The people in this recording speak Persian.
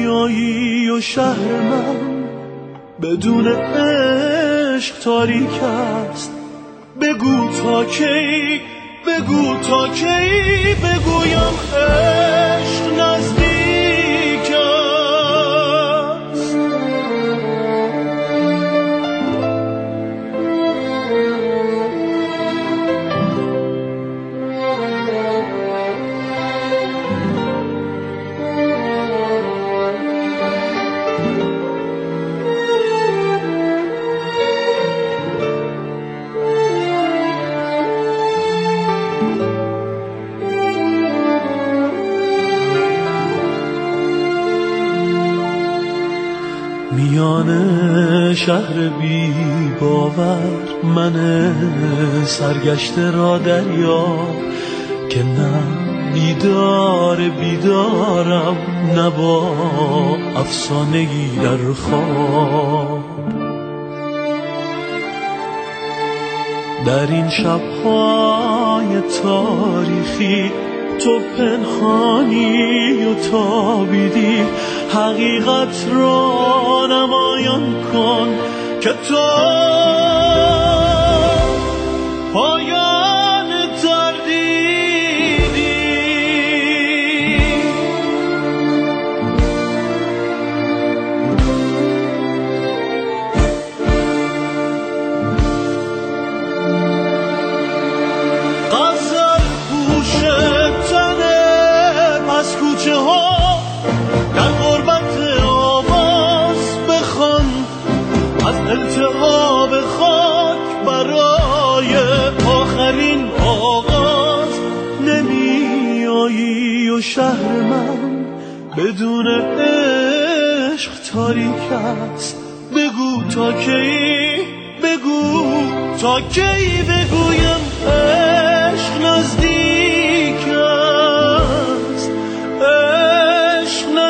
نمیایی و شهر من بدون عشق تاریک است. بگو تا کی، بگو تا کی بگویم عشق نزدیک است. میان شهر بی باور من سرگشته را دریاب که نه بیدارم نه با افسانه‌ای در خواب. در این شب‌های تاریخی تو پنهانی و تابیدی، حقیقت را نمایان کن که تو پایان تردیدی. غزل پوش تنه پس کوچه ها در غربت آواز بخوان از التهاب خاک برای آخرین آغاز. نمیایی و شهر من بدون عشق تاریک است. بگو تا کی، بگو تا کی بگویم عشق نزدیک است. عشق